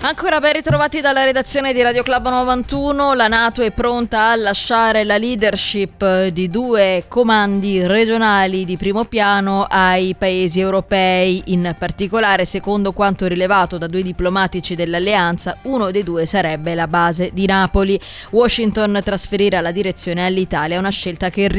Ancora ben ritrovati dalla redazione di Radio Club 91. La NATO è pronta a lasciare la leadership di 2 comandi regionali di primo piano ai paesi europei. In particolare, secondo quanto rilevato da 2 diplomatici dell'alleanza, uno dei 2 sarebbe la base di Napoli. Washington trasferirà la direzione all'Italia, è una scelta che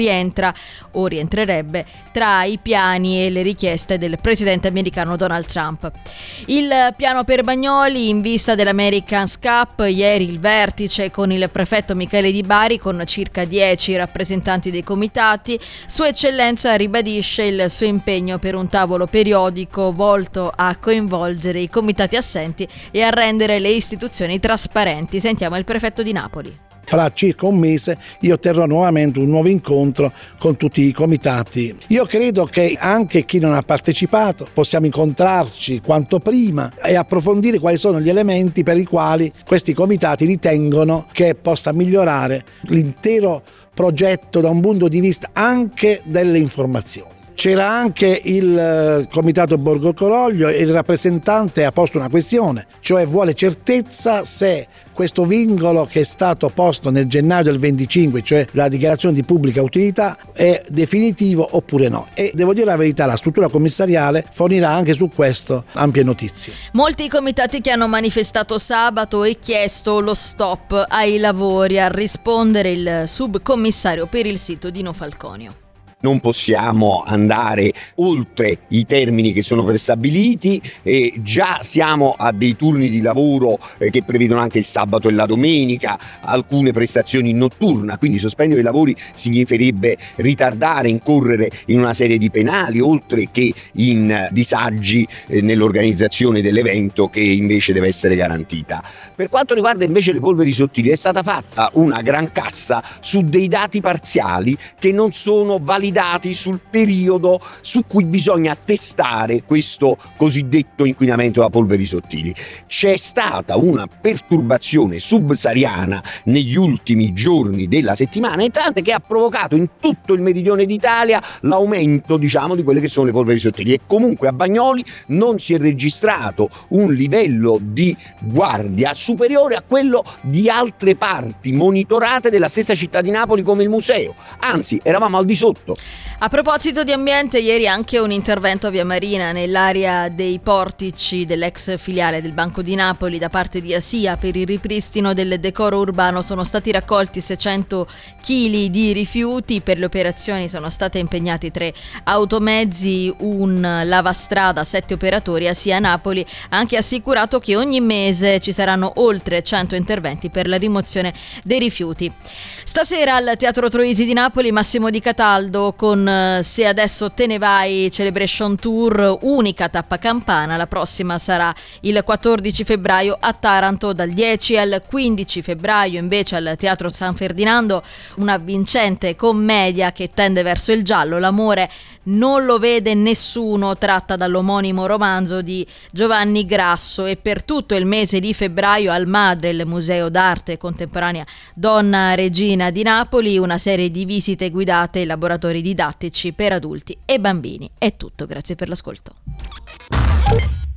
rientrerebbe tra i piani e le richieste del presidente americano Donald Trump. Il piano per Bagnoli in vista dell'Americans Cup, ieri il vertice con il prefetto Michele Di Bari con circa 10 rappresentanti dei comitati. Sua Eccellenza ribadisce il suo impegno per un tavolo periodico volto a coinvolgere i comitati assenti e a rendere le istituzioni trasparenti. Sentiamo il prefetto di Napoli. Fra circa un mese io terrò nuovamente un nuovo incontro con tutti i comitati. Io credo che anche chi non ha partecipato possiamo incontrarci quanto prima e approfondire quali sono gli elementi per i quali questi comitati ritengono che possa migliorare l'intero progetto da un punto di vista anche delle informazioni. C'era anche il comitato Borgo Coroglio e il rappresentante ha posto una questione, cioè vuole certezza se questo vincolo che è stato posto nel gennaio del 25, cioè la dichiarazione di pubblica utilità, è definitivo oppure no. E devo dire la verità, la struttura commissariale fornirà anche su questo ampie notizie. Molti i comitati che hanno manifestato sabato e chiesto lo stop ai lavori, a rispondere il subcommissario per il sito Dino Falconio. Non possiamo andare oltre i termini che sono prestabiliti e già siamo a dei turni di lavoro che prevedono anche il sabato e la domenica, alcune prestazioni in notturna, quindi sospendere i lavori significherebbe ritardare, incorrere in una serie di penali, oltre che in disagi nell'organizzazione dell'evento che invece deve essere garantita. Per quanto riguarda invece le polveri sottili, è stata fatta una gran cassa su dei dati parziali che non sono validati sul periodo su cui bisogna testare questo cosiddetto inquinamento da polveri sottili. C'è stata una perturbazione subsahariana negli ultimi giorni della settimana, e tante che ha provocato in tutto il meridione d'Italia l'aumento, di quelle che sono le polveri sottili, e comunque a Bagnoli non si è registrato un livello di guardia superiore a quello di altre parti monitorate della stessa città di Napoli come il museo, anzi eravamo al di sotto. A proposito di ambiente, ieri anche un intervento a Via Marina nell'area dei portici dell'ex filiale del Banco di Napoli da parte di ASIA per il ripristino del decoro urbano. Sono stati raccolti 600 kg di rifiuti. Per le operazioni sono state impegnati 3 automezzi, un lavastrada, 7 operatori. ASIA Napoli ha anche assicurato che ogni mese ci saranno oltre 100 interventi per la rimozione dei rifiuti. Stasera al Teatro Troisi di Napoli Massimo Di Cataldo con Se adesso te ne vai Celebration Tour, unica tappa campana. La prossima sarà il 14 febbraio a Taranto. Dal 10 al 15 febbraio invece al Teatro San Ferdinando una vincente commedia che tende verso il giallo, L'amore non lo vede nessuno, tratta dall'omonimo romanzo di Giovanni Grasso. E per tutto il mese di febbraio al Madre, il Museo d'Arte Contemporanea Donna Regina di Napoli, una serie di visite guidate e laboratori didattici per adulti e bambini. È tutto, grazie per l'ascolto.